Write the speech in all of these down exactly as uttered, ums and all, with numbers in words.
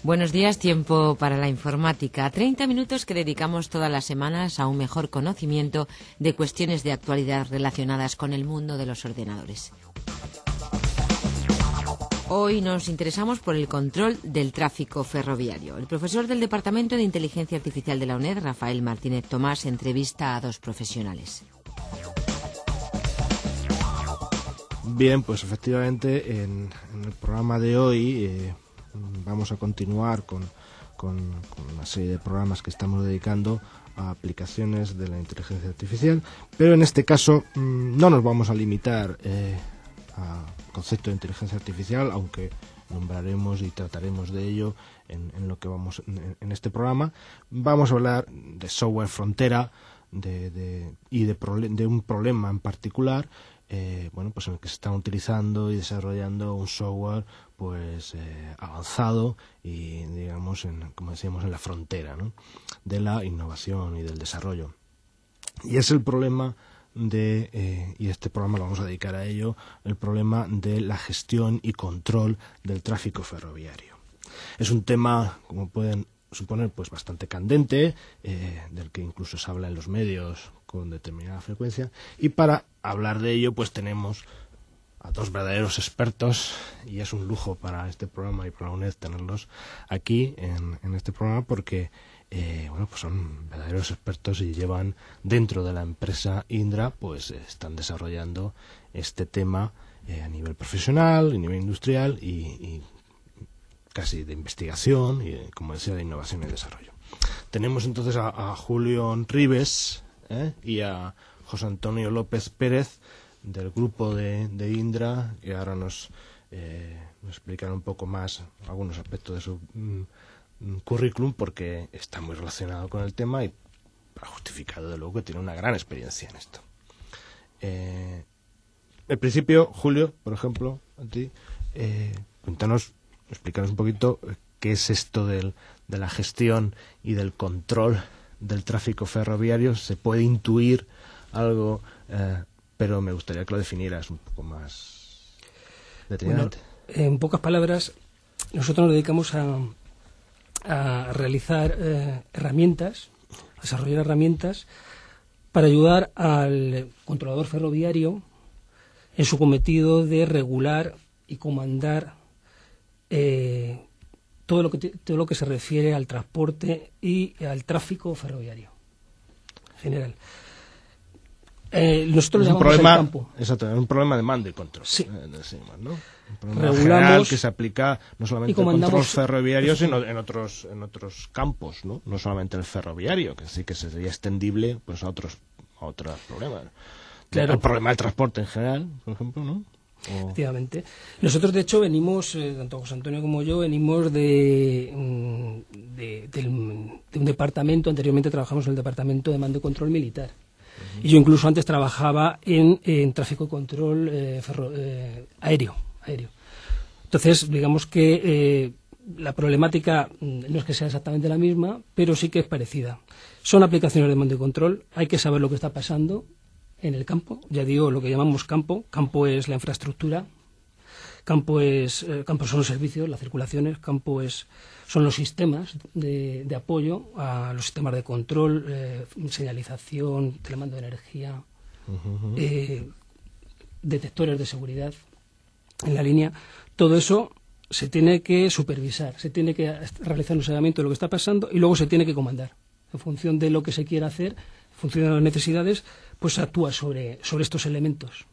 Buenos días, tiempo para la informática. treinta minutos que dedicamos todas las semanas a un mejor conocimiento de cuestiones de actualidad relacionadas con el mundo de los ordenadores. Hoy nos interesamos por el control del tráfico ferroviario. El profesor del Departamento de Inteligencia Artificial de la UNED, Rafael Martínez Tomás, entrevista a dos profesionales. Bien, pues efectivamente en, en el programa de hoy eh, vamos a continuar con, con, con una serie de programas que estamos dedicando a aplicaciones de la inteligencia artificial, pero en este caso mmm, no nos vamos a limitar eh, al concepto de inteligencia artificial, aunque nombraremos y trataremos de ello en, en lo que vamos en, en este programa. Vamos a hablar de software frontera de, de, y de, de un problema en particular. Eh, bueno, pues en el que se está utilizando y desarrollando un software pues eh, avanzado y digamos en, como decíamos, en la frontera, ¿no?, de la innovación y del desarrollo. Y es el problema de, eh, y este programa lo vamos a dedicar a ello, el problema de la gestión y control del tráfico ferroviario. Es un tema, como pueden suponer, pues bastante candente, eh, del que incluso se habla en los medios con determinada frecuencia, y para hablar de ello pues tenemos a dos verdaderos expertos, y es un lujo para este programa y para la UNED tenerlos aquí en, en este programa porque eh, bueno, pues son verdaderos expertos y llevan dentro de la empresa Indra, pues eh, están desarrollando este tema eh, a nivel profesional, a nivel industrial y, y casi de investigación y, como decía, de innovación y desarrollo. Tenemos entonces a, a Julio Ribes ¿eh? y a José Antonio López Pérez del grupo de, de Indra, que ahora nos, eh, nos explicarán un poco más algunos aspectos de su mm, currículum, porque está muy relacionado con el tema y ha justificado de luego que tiene una gran experiencia en esto. Eh, en principio, Julio, por ejemplo, a ti, eh, cuéntanos, explicaros un poquito qué es esto del, de la gestión y del control del tráfico ferroviario. Se puede intuir algo, eh, pero me gustaría que lo definieras un poco más detenidamente. Bueno, en pocas palabras, nosotros nos dedicamos a, a realizar eh, herramientas, a desarrollar herramientas para ayudar al controlador ferroviario en su cometido de regular y comandar Eh, todo lo que todo lo que se refiere al transporte y al tráfico ferroviario en general. Eh, nosotros es lo un llamamos problema, el campo. Exacto, es un problema de mando y control. Sí. Eh, decimos, ¿no? Un problema Regulamos general que se aplica no solamente al control ferroviario, sí. sino en otros en otros campos, ¿no? No solamente el ferroviario, que sí que sería extendible pues a otros a otros problemas. Claro. El problema del transporte en general, por ejemplo, ¿no? O... Efectivamente. Nosotros, de hecho, venimos, eh, tanto José Antonio como yo, venimos de, de, de, de un departamento, anteriormente trabajamos en el departamento de mando y control militar. Uh-huh. Y yo incluso antes trabajaba en, en tráfico y control eh, ferro, eh, aéreo, aéreo. Entonces, digamos que eh, la problemática no es que sea exactamente la misma, pero sí que es parecida. Son aplicaciones de mando y control, hay que saber lo que está pasando en el campo. Ya digo, lo que llamamos campo. Campo es la infraestructura, campo es eh, campo son los servicios, las circulaciones, campo es son los sistemas de, de apoyo a los sistemas de control, eh, señalización, telemando de energía, uh-huh. eh, detectores de seguridad en la línea. Todo eso se tiene que supervisar, se tiene que realizar un seguimiento de lo que está pasando y luego se tiene que comandar. En función de lo que se quiera hacer, en función de las necesidades, pues actúa sobre, sobre estos elementos.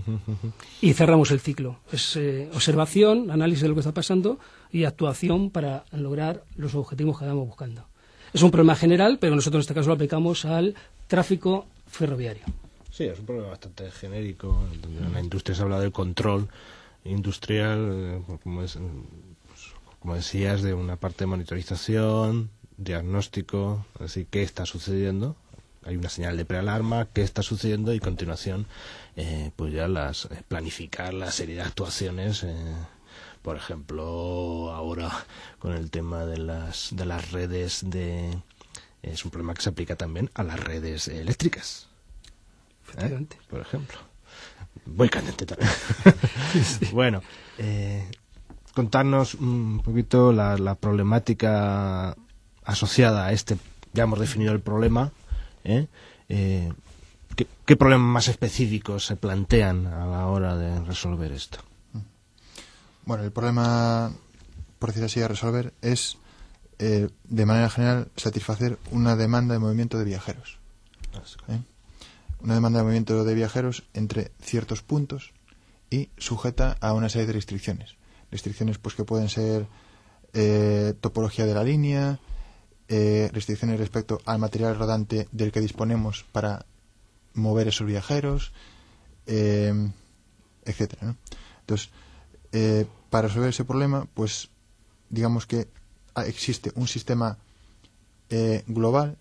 Y cerramos el ciclo. Es eh, observación, análisis de lo que está pasando y actuación para lograr los objetivos que estamos buscando. Es un problema general, pero nosotros en este caso lo aplicamos al tráfico ferroviario. Sí, es un problema bastante genérico. Donde en la industria se habla del control industrial, como, es, pues, como decías, de una parte de monitorización, diagnóstico, así qué está sucediendo. Hay una señal de prealarma, qué está sucediendo y a continuación eh, pues ya las eh, planificar la serie de actuaciones, eh, por ejemplo ahora con el tema de las de las redes de es un problema que se aplica también a las redes eléctricas, ¿eh? Por ejemplo, muy candente también. Sí. Bueno, eh, contarnos un poquito la, la problemática asociada a este, ya hemos definido el problema, ¿eh? Eh, ¿qué, ¿Qué problemas más específicos se plantean a la hora de resolver esto? Bueno, el problema, por decir así, a resolver es, eh, de manera general, satisfacer una demanda de movimiento de viajeros. ¿Eh? Una demanda de movimiento de viajeros entre ciertos puntos y sujeta a una serie de restricciones. Restricciones pues que pueden ser eh, topología de la línea, eh, restricciones respecto al material rodante del que disponemos para mover esos viajeros, eh, etcétera, ¿no? Entonces, eh, para resolver ese problema, pues digamos que existe un sistema eh, global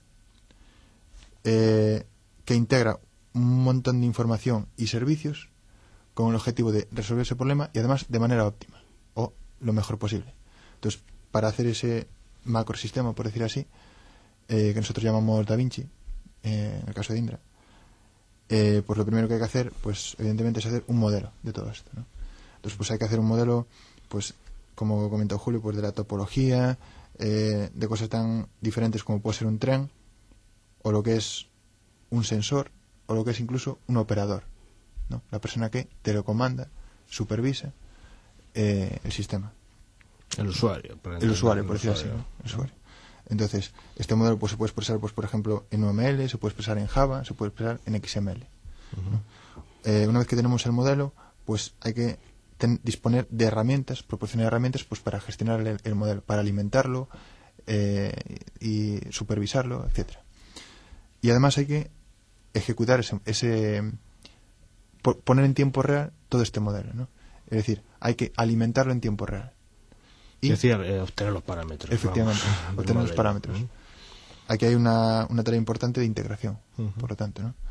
eh, que integra un montón de información y servicios con el objetivo de resolver ese problema y además de manera óptima o lo mejor posible. Entonces, para hacer ese macrosistema, por decir así, eh, que nosotros llamamos Da Vinci, eh, en el caso de Indra, eh, pues lo primero que hay que hacer, pues evidentemente es hacer un modelo de todo esto, ¿no? Entonces, pues hay que hacer un modelo, pues como comentó Julio, pues de la topología, eh, de cosas tan diferentes como puede ser un tren, o lo que es un sensor, o lo que es incluso un operador, ¿no? La persona que telecomanda, supervisa eh, el sistema. El usuario. El usuario, por decirlo así, ¿no? El usuario. Entonces, este modelo pues se puede expresar, pues por ejemplo, en U M L, se puede expresar en Java, se puede expresar en X M L. Uh-huh. ¿No? Eh, una vez que tenemos el modelo, pues hay que ten, disponer de herramientas, proporcionar herramientas pues para gestionar el, el modelo, para alimentarlo eh, y supervisarlo, etcétera. Y además hay que ejecutar ese, ese poner en tiempo real todo este modelo, ¿no? Es decir, hay que alimentarlo en tiempo real. Y es decir, eh, obtener los parámetros. Efectivamente, vamos, obtener los parámetros. ¿no? Aquí hay una, una tarea importante de integración, uh-huh. por lo tanto, ¿no?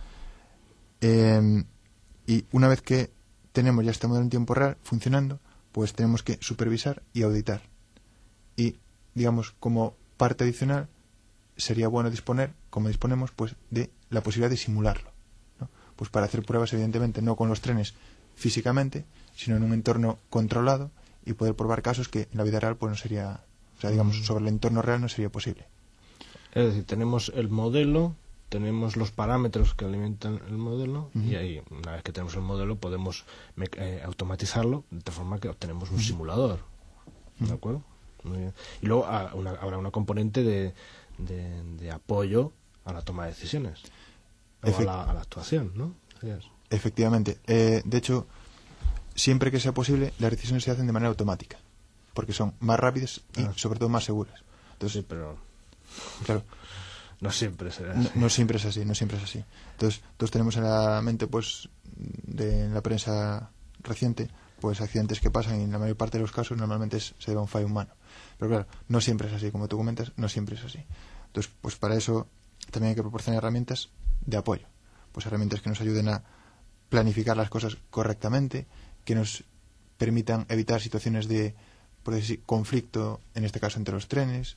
Eh, y una vez que tenemos ya este modelo en tiempo real funcionando, pues tenemos que supervisar y auditar. Y, digamos, como parte adicional, sería bueno disponer, como disponemos, pues de la posibilidad de simularlo, ¿no? Pues para hacer pruebas, evidentemente, no con los trenes físicamente, sino en un entorno controlado y poder probar casos que en la vida real pues no sería, o sea, digamos, sobre el entorno real no sería posible. Es decir, tenemos el modelo, tenemos los parámetros que alimentan el modelo, uh-huh. y ahí, una vez que tenemos el modelo, podemos eh, automatizarlo de tal forma que obtenemos un uh-huh. simulador. ¿De acuerdo? Muy bien. Y luego a, una, habrá una componente de, de, de apoyo a la toma de decisiones, o Efect- a, la, a la actuación, ¿no? Yes. Efectivamente. Eh, de hecho, siempre que sea posible, las decisiones se hacen de manera automática, porque son más rápidas y, ah. sobre todo, más seguras. Entonces, sí, pero claro, no siempre será así. No, no siempre es así, no siempre es así. Entonces, todos tenemos en la mente, pues, de en la prensa reciente, pues, accidentes que pasan y en la mayor parte de los casos normalmente es, se debe a un fallo humano. Pero claro, no siempre es así, como tú comentas, no siempre es así. Entonces, pues, para eso también hay que proporcionar herramientas de apoyo, pues herramientas que nos ayuden a planificar las cosas correctamente, que nos permitan evitar situaciones de, por decir, conflicto, en este caso entre los trenes,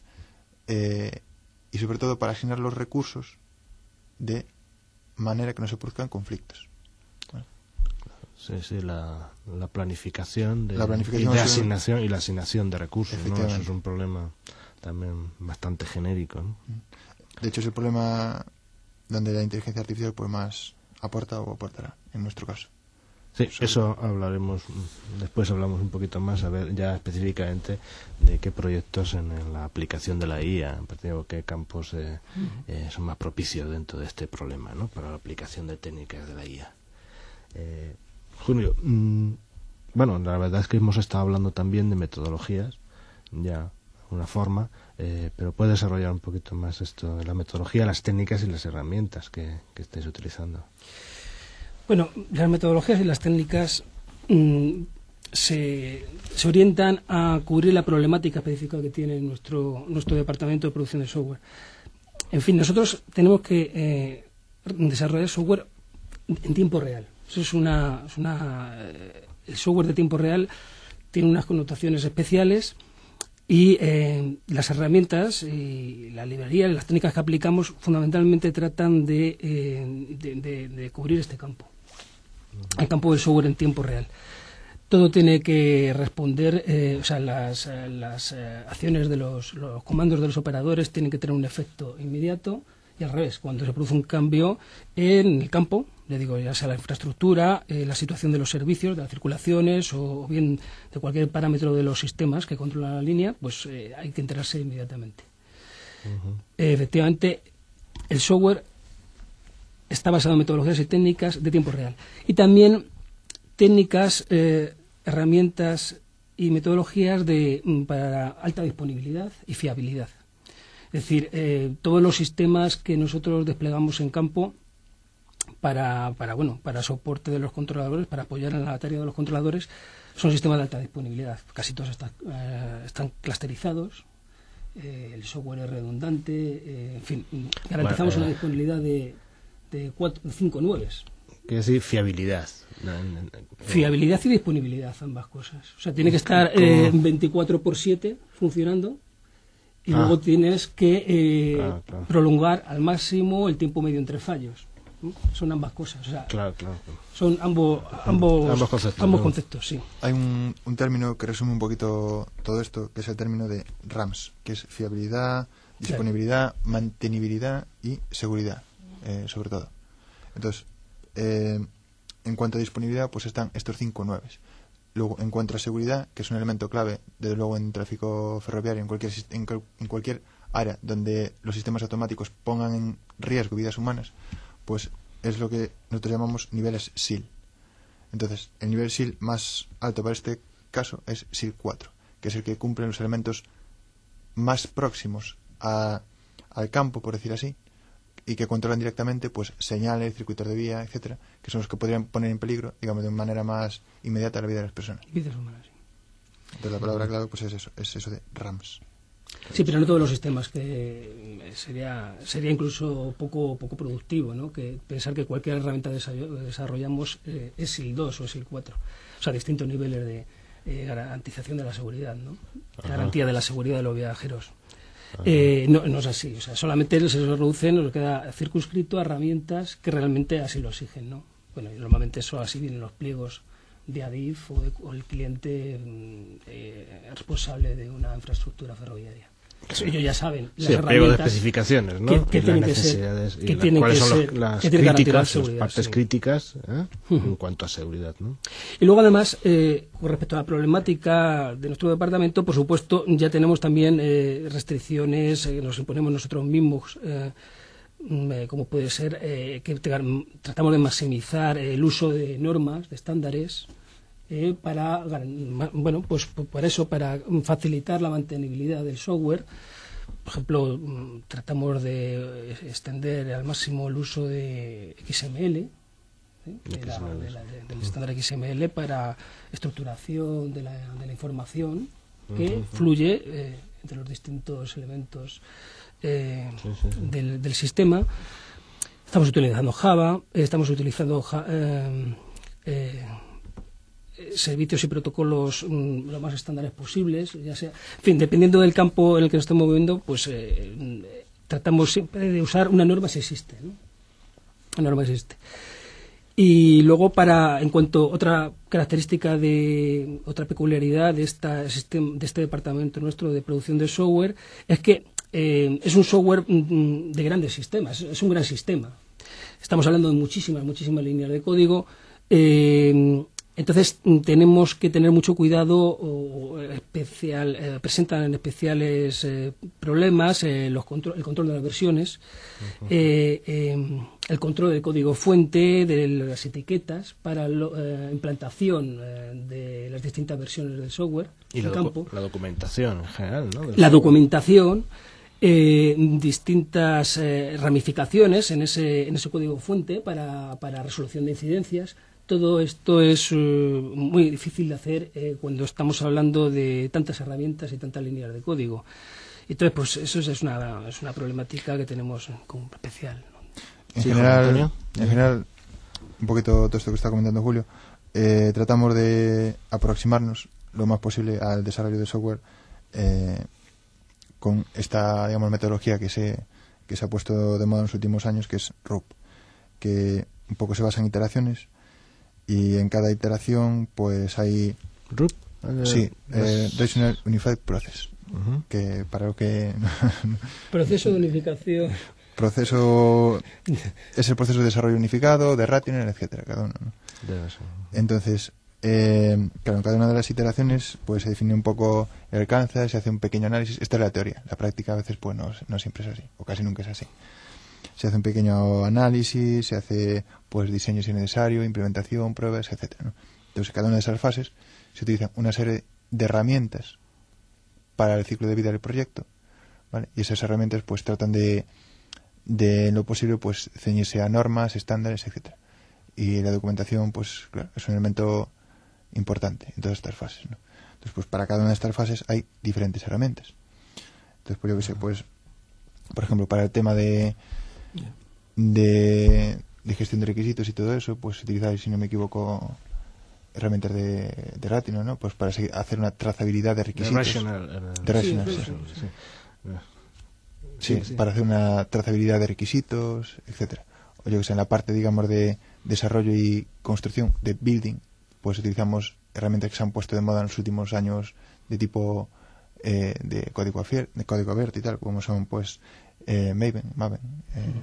eh, y sobre todo para asignar los recursos de manera que no se produzcan conflictos. ¿Vale? Sí, sí, la, la planificación de, la planificación y de asignación y la asignación de recursos, ¿no? Eso es un problema también bastante genérico, ¿no? De hecho, es el problema donde la inteligencia artificial pues más aporta o aportará, en nuestro caso. Sí, eso hablaremos, después hablamos un poquito más, a ver ya específicamente de qué proyectos en, en la aplicación de la I A, en particular qué campos eh, eh, son más propicios dentro de este problema, ¿no? Para la aplicación de técnicas de la I A. Eh, Julio, mmm, bueno, la verdad es que hemos estado hablando también de metodologías, ya, de una forma, eh, pero puede desarrollar un poquito más esto de la metodología, las técnicas y las herramientas que, que estéis utilizando. Bueno, las metodologías y las técnicas mmm, se, se orientan a cubrir la problemática específica que tiene nuestro, nuestro departamento de producción de software. En fin, nosotros tenemos que eh, desarrollar software en tiempo real. Eso es una, es una, el software de tiempo real tiene unas connotaciones especiales y eh, las herramientas y la librería y las técnicas que aplicamos fundamentalmente tratan de, eh, de, de, de cubrir este campo, el campo del software en tiempo real. todo tiene que responder, eh, o sea, las, las eh, acciones de los, los comandos de los operadores tienen que tener un efecto inmediato, y al revés, cuando se produce un cambio en el campo, le digo, ya sea la infraestructura, eh, la situación de los servicios, de las circulaciones o bien de cualquier parámetro de los sistemas que controlan la línea, pues eh, hay que enterarse inmediatamente. Uh-huh. Eh, efectivamente, el software está basado en metodologías y técnicas de tiempo real. Y también técnicas, eh, herramientas y metodologías de, para alta disponibilidad y fiabilidad. Es decir, eh, todos los sistemas que nosotros desplegamos en campo para, para, bueno, para soporte de los controladores, para apoyar en la tarea de los controladores, son sistemas de alta disponibilidad. Casi todos están, eh, están clusterizados, eh, el software es redundante, eh, en fin, garantizamos bueno, eh, una disponibilidad de, de cuatro, cinco nueves. Quiere decir fiabilidad. Fiabilidad y disponibilidad, ambas cosas. O sea, tiene que estar eh, veinticuatro por siete funcionando y ah. luego tienes que eh, claro, claro. prolongar al máximo el tiempo medio entre fallos. ¿no? Son ambas cosas. O sea, claro, claro. Son ambos, ambos, ambos conceptos. Ambos ¿no? conceptos, sí. Hay un, un término que resume un poquito todo esto, que es el término de RAMS, que es fiabilidad, disponibilidad, claro. mantenibilidad y seguridad, eh, sobre todo. Entonces, eh, en cuanto a disponibilidad, pues están estos cinco nueves. Luego, en cuanto a seguridad, que es un elemento clave, desde luego en tráfico ferroviario, en cualquier, en, en cualquier área donde los sistemas automáticos pongan en riesgo vidas humanas, pues es lo que nosotros llamamos niveles S I L. Entonces, el nivel S I L más alto para este caso es S I L cuatro, que es el que cumple los elementos más próximos a, al campo, por decir así, y que controlan directamente pues señales, circuitos de vía, etcétera, que son los que podrían poner en peligro, digamos, de manera más inmediata la vida de las personas. Vidas humanas, sí. Entonces la palabra clave pues es eso, es eso de RAMS. Sí, pero no todos los sistemas, que sería sería incluso poco poco productivo, ¿no? Que pensar que cualquier herramienta que desarrollamos eh, es S I L dos o S I L cuatro, o sea, distintos niveles de eh, garantización de la seguridad, ¿no? Ajá. Garantía de la seguridad de los viajeros. Eh, no, no es así, o sea, solamente se reduce, nos queda circunscrito a herramientas que realmente así lo exigen, ¿no? Bueno, y normalmente eso así vienen los pliegos de A D I F o, de, o el cliente eh, responsable de una infraestructura ferroviaria. Eso ellos ya saben las sí, herramientas de especificaciones, ¿no? que, que y tienen las que ser, necesidades que y tienen cuáles que son ser, los, las que tienen críticas, las seguridad, partes sí. críticas ¿eh? Uh-huh. en cuanto a seguridad, ¿no? Y luego además, eh, con respecto a la problemática de nuestro departamento, por supuesto, ya tenemos también eh, restricciones eh, que nos imponemos nosotros mismos. Eh, eh, como puede ser eh, que tratamos de maximizar el uso de normas, de estándares, eh, para, bueno, pues por eso, para facilitar la mantenibilidad del software. Por ejemplo, tratamos de extender al máximo el uso de X M L, ¿sí? de la, de la, de, del estándar X M L para estructuración de la, de la información que uh-huh. fluye eh, entre los distintos elementos eh, sí, sí, sí. Del, del sistema. Estamos utilizando Java, estamos utilizando eh, eh, servicios y protocolos mm, lo más estándares posibles, ya sea, en fin, dependiendo del campo en el que nos estemos moviendo, pues eh, tratamos siempre de usar una norma si existe, ¿no? Una norma si existe. Y luego, para, en cuanto a otra característica de, otra peculiaridad de esta sistema, de este departamento nuestro de producción de software, es que eh, es un software mm, de grandes sistemas, es un gran sistema. Estamos hablando de muchísimas, muchísimas líneas de código. Eh, Entonces tenemos que tener mucho cuidado, o especial, eh, presentan especiales eh, problemas, eh, los contro el control de las versiones, uh-huh. eh, eh, el control del código fuente, de las etiquetas para la eh, implantación eh, de las distintas versiones del software y en la, campo. la documentación en general, ¿no? La documentación, eh, distintas eh, ramificaciones en ese, en ese código fuente para, para resolución de incidencias. Todo esto es uh, muy difícil de hacer eh, cuando estamos hablando de tantas herramientas y tantas líneas de código. Entonces, pues eso es una, es una problemática que tenemos como especial, ¿no? En, sí, general, en general, un poquito todo esto que está comentando Julio, eh, tratamos de aproximarnos lo más posible al desarrollo de software eh, con esta, digamos, metodología que se, que se ha puesto de moda en los últimos años, que es R U P, que un poco se basa en iteraciones Y en cada iteración, pues hay... R U P. Eh, sí, eh, es... Regional Unified Process. Uh-huh. Que para lo que... Proceso de unificación. Proceso... es el proceso de desarrollo unificado, de Rationer, etcétera, cada uno, ¿no? Debe ser. Entonces, eh, claro, en cada una de las iteraciones pues se define un poco el alcance, se hace un pequeño análisis. Esta es la teoría. La práctica a veces pues no, no siempre es así, o casi nunca es así. Se hace un pequeño análisis, se hace pues diseño si es necesario, implementación, pruebas, etcétera, ¿no? Entonces, en cada una de esas fases se utilizan una serie de herramientas para el ciclo de vida del proyecto, ¿vale? Y esas herramientas pues tratan de, de en lo posible pues ceñirse a normas, estándares, etcétera. Y la documentación, pues claro, es un elemento importante en todas estas fases, ¿no? Entonces, pues para cada una de estas fases hay diferentes herramientas. Entonces, pues yo que sé, pues, por ejemplo, para el tema de de, de gestión de requisitos y todo eso, pues utilizáis, si no me equivoco, herramientas de, de Rationer, ¿no? Pues para seguir, hacer una trazabilidad de requisitos. De Rational. De Rational, sí, sí, sí. Sí, sí, sí, para hacer una trazabilidad de requisitos, etcétera. O yo que sé, en la parte, digamos, de desarrollo y construcción, de building, pues utilizamos herramientas que se han puesto de moda en los últimos años de tipo eh, de código abierto, de código abierto y tal, como son pues eh, Maven, Maven eh,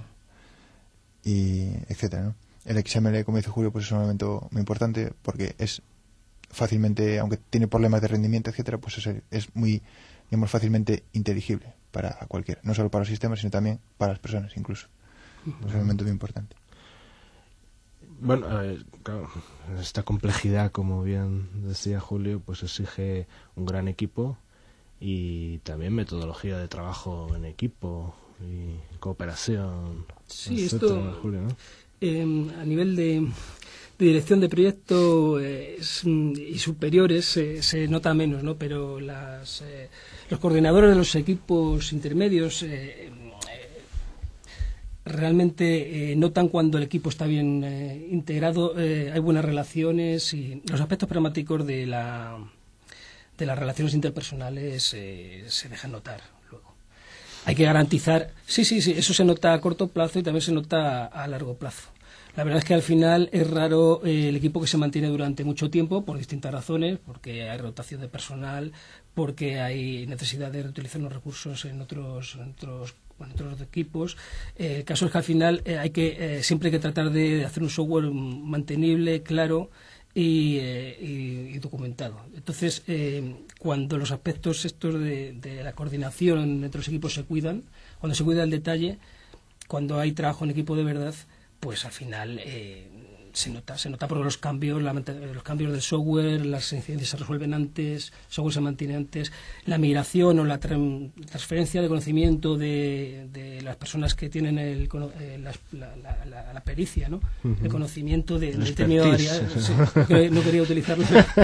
y etcétera, ¿no? El X M L, como dice Julio, pues es un elemento muy importante porque es fácilmente, aunque tiene problemas de rendimiento, etcétera, pues es, es muy, digamos, fácilmente inteligible para cualquiera, no solo para los sistemas, sino también para las personas incluso. Es un elemento muy importante. Bueno, eh, claro, esta complejidad, como bien decía Julio, pues exige un gran equipo y también metodología de trabajo en equipo y cooperación. Sí, etcétera, esto Julio, ¿no? eh, a nivel de, de dirección de proyecto eh, es, y superiores eh, se nota menos, ¿no? Pero las, eh, los coordinadores de los equipos intermedios eh, realmente eh, notan cuando el equipo está bien eh, integrado, eh, hay buenas relaciones y los aspectos pragmáticos de la de las relaciones interpersonales eh, se dejan notar luego. Hay que garantizar, sí, sí, sí, eso se nota a corto plazo y también se nota a, a largo plazo. La verdad es que al final es raro eh, el equipo que se mantiene durante mucho tiempo por distintas razones, porque hay rotación de personal, porque hay necesidad de reutilizar los recursos en otros, en otros, en otros equipos. Eh, el caso es que al final eh, hay que eh, siempre hay que tratar de hacer un software mantenible, claro y, eh, y, y documentado. Entonces, eh, cuando los aspectos estos de, de la coordinación entre los equipos se cuidan, cuando se cuida el detalle, cuando hay trabajo en equipo de verdad, pues al final eh, se nota, se nota por los cambios, la, los cambios del software, las incidencias se resuelven antes, el software se mantiene antes, la migración o la tra transferencia de conocimiento de, de las personas que tienen el, eh, la, la, la, la pericia, ¿no? Uh-huh. El conocimiento de, de determinada área. Sí, no, no quería utilizarlo.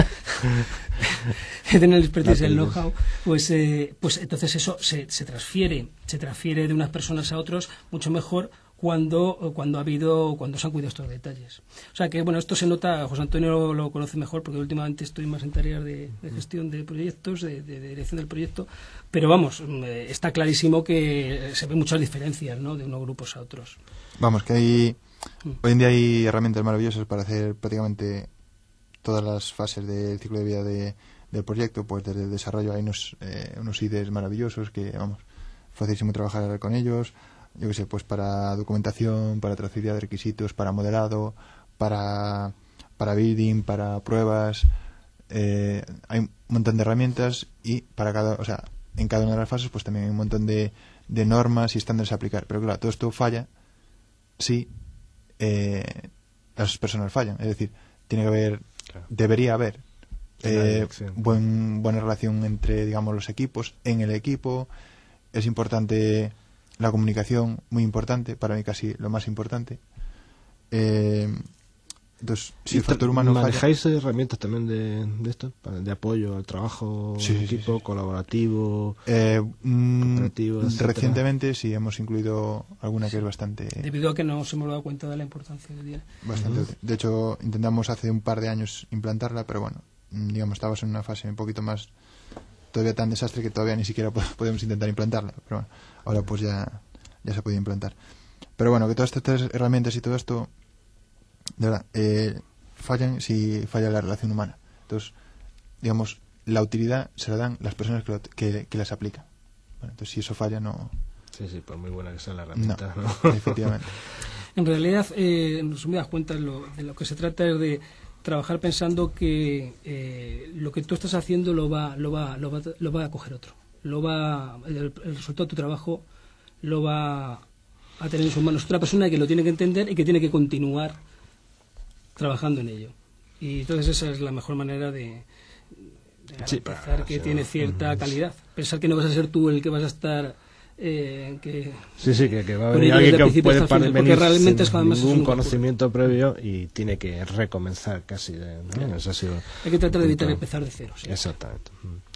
Tener el expertise, el know-how, pues, eh, pues entonces eso se, se transfiere, se transfiere de unas personas a otros mucho mejor cuando cuando ha habido cuando se han cuidado estos detalles. O sea que bueno, esto se nota, José Antonio lo, lo conoce mejor porque últimamente estoy más en tareas de, de gestión de proyectos, de, de, de dirección del proyecto, pero vamos, eh, está clarísimo que se ven muchas diferencias, ¿no?, de unos grupos a otros. Vamos, que hay mm. hoy en día hay herramientas maravillosas para hacer prácticamente todas las fases del ciclo de vida de, del proyecto, pues desde el desarrollo hay unos eh, unos I D Es maravillosos que, vamos, facilísimo trabajar con ellos. Yo qué sé, pues para documentación, para trazabilidad de requisitos, para modelado, para, para building, para pruebas. Eh, hay un montón de herramientas y para cada, o sea, en cada una de las fases pues también hay un montón de, de normas y estándares a aplicar. Pero claro, todo esto falla si eh, las personas fallan. Es decir, tiene que haber, claro. debería haber eh, buen, buena relación entre, digamos, los equipos, en el equipo. Es importante la comunicación, muy importante, para mí casi lo más importante. Eh, entonces, si el factor humano ¿manejáis falla, herramientas también de, de esto? De apoyo al trabajo sí, en sí, equipo, sí. colaborativo, eh, cooperativo, mm, etcétera? Recientemente sí hemos incluido alguna que es bastante... Debido a que no nos hemos dado cuenta de la importancia que tiene. Bastante. Uh-huh. De hecho, intentamos hace un par de años implantarla, pero bueno, digamos, estábamos en una fase un poquito más... todavía tan desastre que todavía ni siquiera podemos intentar implantarla, pero bueno, ahora pues ya, ya se puede implantar. Pero bueno, que todas estas herramientas y todo esto, de verdad, eh, fallan si falla la relación humana. Entonces, digamos, la utilidad se la dan las personas que, lo, que, que las aplican. Bueno, entonces, si eso falla, no... Sí, sí, por muy buena que sea la herramienta. No, ¿no? efectivamente. En realidad, eh, en resumidas cuentas, lo, de lo que se trata es de trabajar pensando que eh, lo que tú estás haciendo lo va, lo va, lo va, lo va a coger otro. Lo va, el, el resultado de tu trabajo lo va a tener en sus manos otra persona que lo tiene que entender y que tiene que continuar trabajando en ello. Y entonces esa es la mejor manera de, de garantizar sí, que tiene cierta uh-huh. calidad. Pensar que no vas a ser tú el que vas a estar... Eh, que sí, sí, que, que va a venir alguien que puede final, venir realmente sin es ningún conocimiento previo y tiene que recomenzar casi. De, ¿no? Claro. Eso ha sido Hay que tratar de evitar empezar de cero. Sí. Exactamente.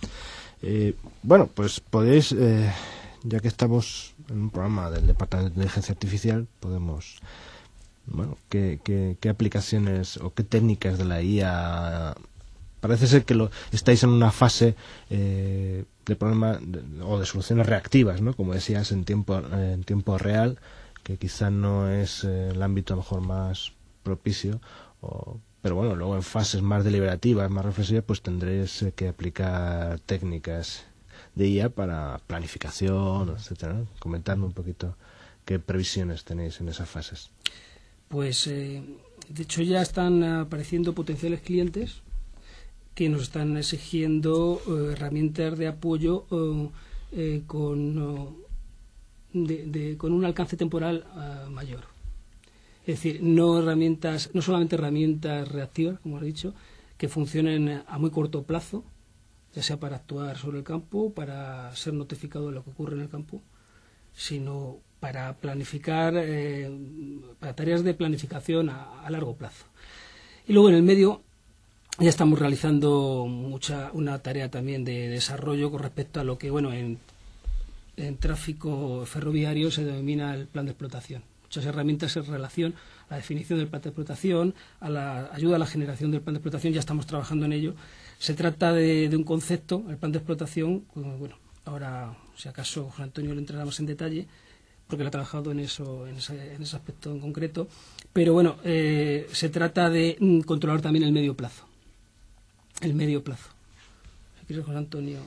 Eh, bueno, pues podéis, eh, ya que estamos en un programa del Departamento de Inteligencia Artificial, podemos... Bueno, ¿qué, qué, qué aplicaciones o qué técnicas de la I A? Parece ser que lo estáis en una fase eh, de problema de, o de soluciones reactivas, ¿no? Como decías, en tiempo eh, en tiempo real, que quizá no es eh, el ámbito a lo mejor más propicio, o, pero bueno, luego en fases más deliberativas, más reflexivas, pues tendréis eh, que aplicar técnicas de I A para planificación, etcétera, ¿no? Comentadme un poquito qué previsiones tenéis en esas fases. Pues, eh, de hecho, ya están apareciendo potenciales clientes que nos están exigiendo eh, herramientas de apoyo eh, eh, con, oh, de, de, con un alcance temporal uh, mayor. Es decir, no herramientas, no solamente herramientas reactivas, como he dicho, que funcionen a muy corto plazo, ya sea para actuar sobre el campo, para ser notificado de lo que ocurre en el campo, sino para planificar, eh, para tareas de planificación a, a largo plazo. Y luego en el medio ya estamos realizando mucha una tarea también de desarrollo con respecto a lo que, bueno, en, en tráfico ferroviario se denomina el plan de explotación. Muchas herramientas en relación a la definición del plan de explotación, a la ayuda a la generación del plan de explotación, ya estamos trabajando en ello. Se trata de, de un concepto, el plan de explotación, bueno, ahora, si acaso, Juan Antonio lo entrará más en detalle, porque él ha trabajado en eso, en ese, en ese aspecto en concreto, pero bueno, eh, se trata de mm, controlar también el medio plazo. El medio plazo. Si quieres, Juan Antonio.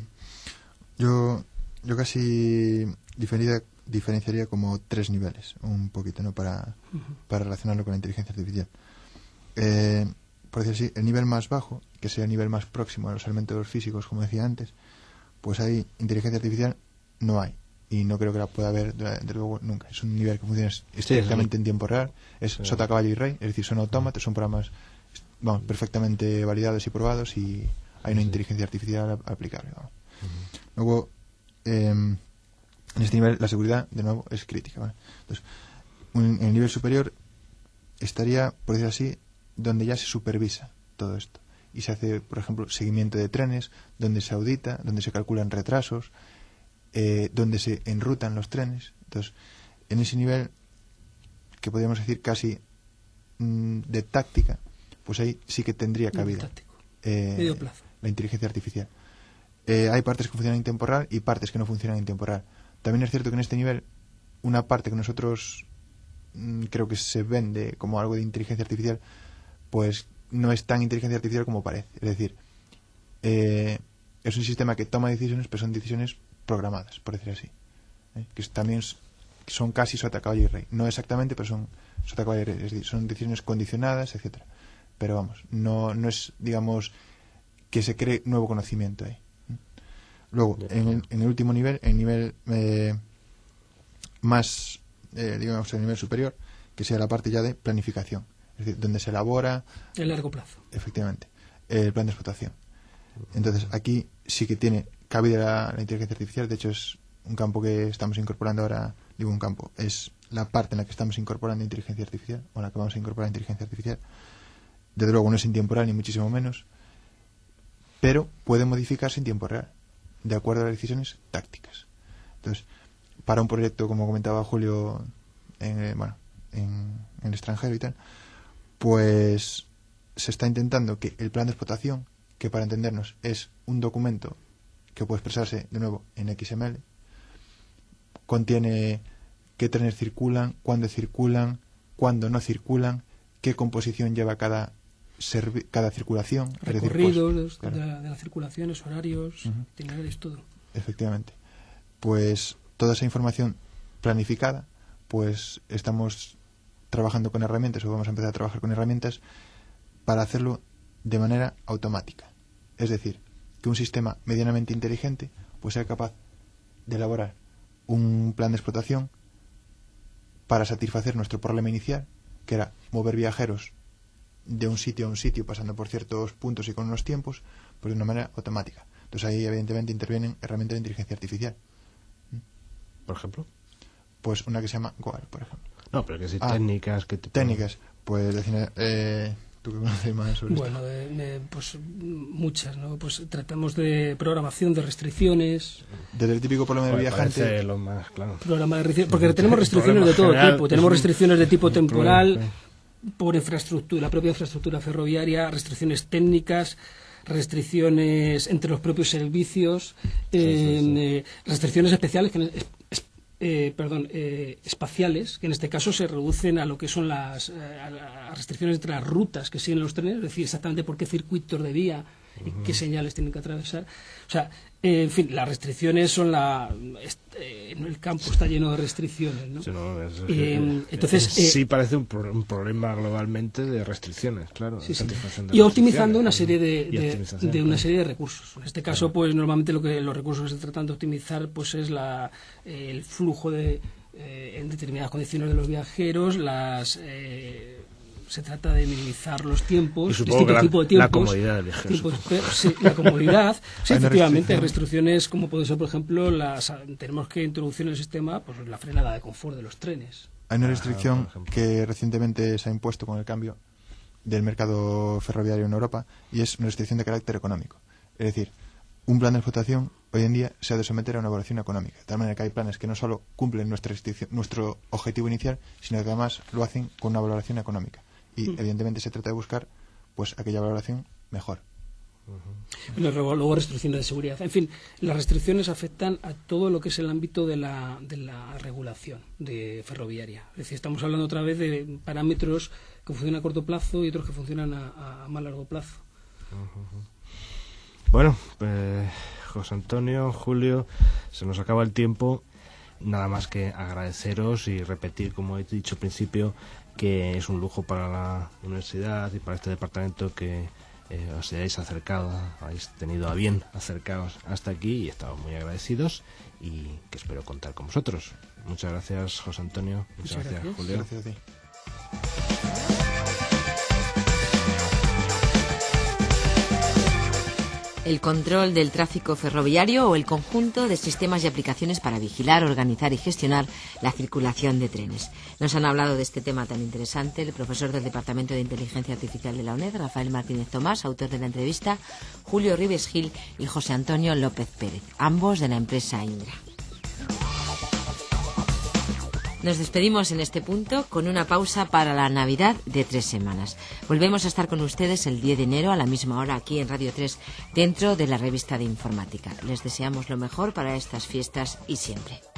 Yo, yo casi diferencia, diferenciaría como tres niveles, un poquito, ¿no? Para, uh-huh. para relacionarlo con la inteligencia artificial. Eh, por decir así, el nivel más bajo, que sea el nivel más próximo a los elementos físicos, como decía antes, pues ahí inteligencia artificial no hay. Y no creo que la pueda haber, de, de luego, nunca. Es un nivel que funciona estrictamente sí, sí. en tiempo real. Es sí. sota, caballo y rey, es decir, son autómatas, son programas vamos, perfectamente validados y probados y hay una sí. inteligencia artificial aplicable. Vamos. Uh-huh. Luego, eh, en este nivel, la seguridad, de nuevo, es crítica. ¿Vale? Entonces, un, en el nivel superior estaría, por decir así, donde ya se supervisa todo esto. Y se hace, por ejemplo, seguimiento de trenes, donde se audita, donde se calculan retrasos, Eh, donde se enrutan los trenes. Entonces, en ese nivel, que podríamos decir casi mmm, de táctica, pues ahí sí que tendría cabida eh, medio plazo. La inteligencia artificial. Eh, hay partes que funcionan en tiempo real y partes que no funcionan en tiempo real. También es cierto que en este nivel, una parte que nosotros mmm, creo que se vende como algo de inteligencia artificial, pues no es tan inteligencia artificial como parece. Es decir, eh, es un sistema que toma decisiones, pero son decisiones programadas, por decir así, ¿eh? que también son casi sota, caballo y rey, no exactamente, pero son sota, caballo y rey, es decir, son decisiones condicionadas, etcétera. Pero vamos, no no es, digamos, que se cree nuevo conocimiento ahí. ¿eh? Luego, en el, en el último nivel, el nivel eh, más, eh, digamos, el nivel superior, que sea la parte ya de planificación, es decir, donde se elabora el largo plazo, efectivamente, el plan de explotación. Entonces, aquí sí que tiene cabida la, la inteligencia artificial. De hecho, es un campo que estamos incorporando ahora. Digo un campo, es la parte en la que estamos incorporando inteligencia artificial, o en la que vamos a incorporar inteligencia artificial. Desde luego no es intemporal, ni muchísimo menos, pero puede modificarse en tiempo real, de acuerdo a las decisiones tácticas. Entonces, para un proyecto, como comentaba Julio, en, eh, bueno, en, en el extranjero y tal, pues se está intentando que el plan de explotación, que para entendernos es un documento que puede expresarse de nuevo en X M L, contiene qué trenes circulan, cuándo circulan, cuándo no circulan, qué composición lleva cada cada circulación. Recorridos es decir, pues, de, claro. la, de las circulaciones, horarios, uh-huh. itinerarios, todo. Efectivamente. Pues toda esa información planificada, pues estamos trabajando con herramientas, o vamos a empezar a trabajar con herramientas para hacerlo de manera automática. Es decir, que un sistema medianamente inteligente pues sea capaz de elaborar un plan de explotación para satisfacer nuestro problema inicial, que era mover viajeros de un sitio a un sitio pasando por ciertos puntos y con unos tiempos, pues de una manera automática. Entonces ahí evidentemente intervienen herramientas de inteligencia artificial. ¿Por ejemplo? Pues una que se llama Goal, por ejemplo. No, pero que sí, ah, técnicas que te técnicas, pues decir, eh, tú que conoces más sobre bueno, esto. Bueno, de, de, pues muchas, ¿no? Pues tratamos de programación de restricciones. Desde el típico problema del viajante. Lo más, claro. Programa de restricciones, porque tenemos restricciones de todo general, tipo. Tenemos restricciones de tipo temporal, problema, por infraestructura, la propia infraestructura ferroviaria, restricciones técnicas, restricciones entre los propios servicios, sí, eh, sí, sí. Eh, restricciones especiales que Eh, perdón, eh, espaciales, que en este caso se reducen a lo que son las eh, a restricciones entre las rutas que siguen los trenes, es decir, exactamente por qué circuitos de vía y uh-huh. qué señales tienen que atravesar. O sea, eh, en fin, las restricciones son la... Eh, el campo está lleno de restricciones, ¿no? Sí, no, es, es, eh, entonces, es, sí parece un, pro, un problema globalmente de restricciones, claro. Sí, sí. De y optimizando una serie de, de, de una claro. serie de recursos. En este caso, claro. pues normalmente lo que los recursos que se tratan de optimizar pues es la eh, el flujo de eh, en determinadas condiciones de los viajeros, las eh, se trata de minimizar los tiempos, distintos la, tipos de tiempos. La comodidad del viajero. Tiempos, sí, la comodidad. Sí, efectivamente, hay restricciones como puede ser, por ejemplo, las tenemos que introducir en el sistema pues la frenada de confort de los trenes. Hay una restricción ah, que recientemente se ha impuesto con el cambio del mercado ferroviario en Europa y es una restricción de carácter económico. Es decir, un plan de explotación hoy en día se ha de someter a una evaluación económica. De tal manera que hay planes que no solo cumplen nuestra nuestro objetivo inicial, sino que además lo hacen con una valoración económica. Y mm. evidentemente se trata de buscar pues aquella valoración mejor. Uh-huh. Luego, luego restricciones de seguridad. En fin, las restricciones afectan a todo lo que es el ámbito de la, de la regulación de ferroviaria. Es decir, estamos hablando otra vez de parámetros que funcionan a corto plazo y otros que funcionan a, a más largo plazo. Uh-huh. Bueno, pues José Antonio, Julio, se nos acaba el tiempo. Nada más que agradeceros y repetir, como he dicho al principio, que es un lujo para la universidad y para este departamento que eh, os hayáis acercado, habéis tenido a bien acercaros hasta aquí y estamos muy agradecidos y que espero contar con vosotros. Muchas gracias, José Antonio. Muchas, Muchas gracias, gracias, Julio. Gracias a ti. El control del tráfico ferroviario o el conjunto de sistemas y aplicaciones para vigilar, organizar y gestionar la circulación de trenes. Nos han hablado de este tema tan interesante el profesor del Departamento de Inteligencia Artificial de la UNED, Rafael Martínez Tomás, autor de la entrevista, Julio Ribes Gil y José Antonio López Pérez, ambos de la empresa Indra. Nos despedimos en este punto con una pausa para la Navidad de tres semanas. Volvemos a estar con ustedes el diez de enero a la misma hora aquí en Radio tres dentro de la revista de informática. Les deseamos lo mejor para estas fiestas y siempre.